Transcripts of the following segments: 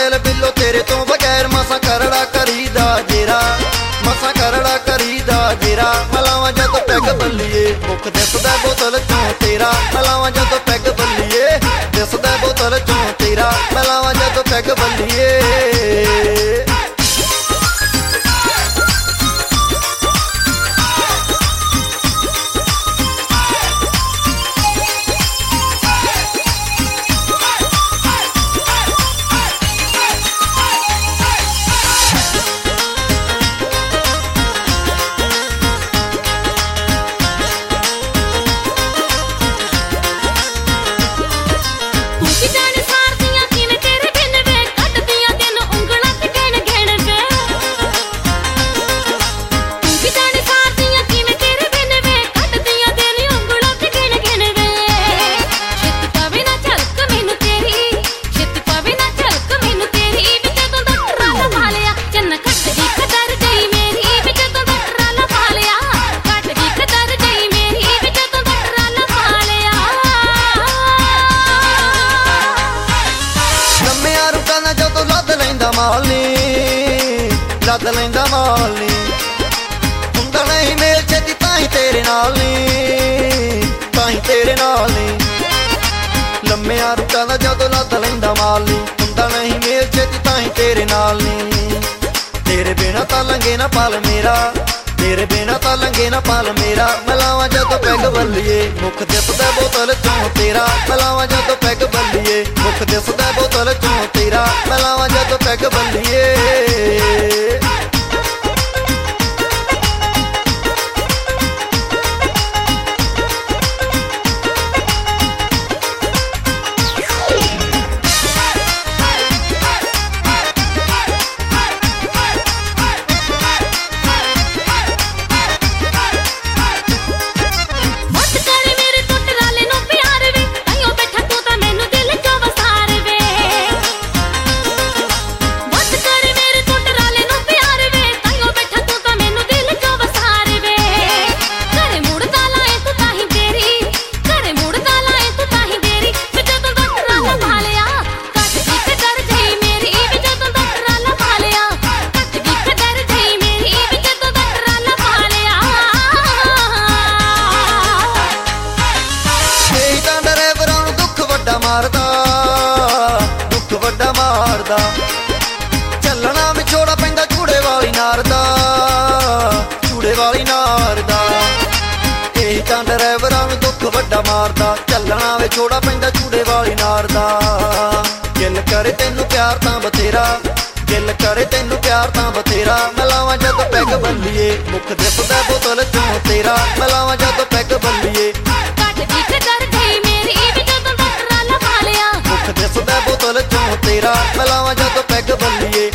ਦਿਲ ਬਿੱਲੋ ਤੇਰੇ ਤੋਂ ਬਗੈਰ ਮਸਾਂ ਕਰੜਾ ਕਰੀਦਾ ਜੇਰਾ, ਮਸਾਂ ਕਰੜਾ ਕਰੀਦਾ ਜੇਰਾ। ਮਲਾਵਾਂ ਜਦੋਂ ਪੈਗ ਬੱਲੀਏ ਮੁੱਖ ਦਿਸਦਾ ਬੋਤਲ ਚੋਂ ਤੇਰਾ, ਮਲਾਵਾਂ ਜਦੋਂ ਪੈਗ ਬੱਲੀਏ ਦਿਸਦਾ ਬੋਤਲ ਚੋਂ ਤੇਰਾ, ਮਲਾਵਾਂ ਜਦੋਂ ਪੈਗ ਬੱਲੀਏ। ਲੱਦ ਲੈਂਦਾ ਮਾਲ ਨੀ ਹੁੰਦਾ ਨਹੀਂ ਮੇਲ ਛੇਤੀ ਤਾਂ ਹੀ ਤੇਰੇ ਨਾਲ ਨੀ, ਤਾਂ ਹੀ ਤੇਰੇ ਨਾਲ ਨੀ। ਲੰਮਿਆਂ ਰੁੱਤਾਂ ਦਾ ਜਦੋਂ ਲੱਦ ਲੈਂਦਾ ਮਾਲ ਨੀ ਹੁੰਦਾ ਨਹੀਂ ਮੇਲ ਛੇਤੀ ਤਾਂ ਹੀ ਤੇਰੇ ਨਾਲ ਨੀ। ਤੇਰੇ ਬਿਨਾਂ ਤਾਂ ਲੰਘੇ ਨਾ ਪਲ ਮੇਰਾ, ਤੇਰੇ ਬਿਨਾਂ ਤਾਂ ਲੰਘੇ ਨਾ ਪਲ ਮੇਰਾ। ਮਲਾਵਾਂ ਜਦੋਂ ਪੈਗ ਬੱਲੀਏ ਮੁੱਖ ਦਿਸਦਾ ਬੋਤਲ ਚੋਂ ਤੇਰਾ, ਮਲਾਵਾਂ ਜਦੋਂ ਪੈਗ ਬੱਲੀਏ ਮੁੱਖ ਦਿਸਦਾ ਬੋਤਲ ਚੋਂ ਤੇਰਾ, ਮਲਾਵਾਂ ਜਦੋਂ ਪੈਗ ਬੱਲੀਏ। ਦੁੱਖ ਵੱਡਾ ਮਾਰਦਾ ਚੱਲਣਾ ਵਿਛੋੜਾ ਪੈਂਦਾ ਚੂੜੇ ਵਾਲੀ ਨਾਰ ਦਾ, ਚੂੜੇ ਵਾਲੀ ਨਾਰ ਦਾ। ਇਹੀ ਤਾਂ ਡਰਾਈਵਰਾਂ ਨੂੰ ਦੁੱਖ ਵੱਡਾ ਮਾਰਦਾ ਚੱਲਣਾ ਵਿਛੋੜਾ ਪੈਂਦਾ ਚੂੜੇ ਵਾਲੀ ਨਾਰ ਦਾ। ਦਿਲ ਕਰੇ ਤੈਨੂੰ ਪਿਆਰ ਤਾਂ ਬਥੇਰਾ, ਦਿਲ ਕਰੇ ਤੈਨੂੰ ਪਿਆਰ ਤਾਂ ਬਥੇਰਾ। ਮਲਾਵਾਂ ਜਦੋਂ ਪੈਗ ਬੱਲੀਏ ਮੁੱਖ ਦਿਸਦਾ ਬੋਤਲ ਚੋਂ ਤੇਰਾ, ਮਲਾਵਾਂ ਜਦੋਂ ਪੈਗ ਬੱਲੀਏ ਦਿਸਦਾ ਬੋਤਲ ਚੋਂ ਤੇਰਾ, ਮਲਾਵਾਂ ਜਦੋਂ ਪੈਗ ਬੱਲੀਏ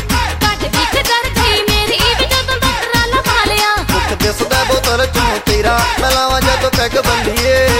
ਮੁੱਖ ਦਿਸਦਾ ਬੋਤਲ ਚੋਂ ਤੇਰਾ, ਮਲਾਵਾਂ ਜਦੋਂ ਪੈਗ ਬੱਲੀਏ।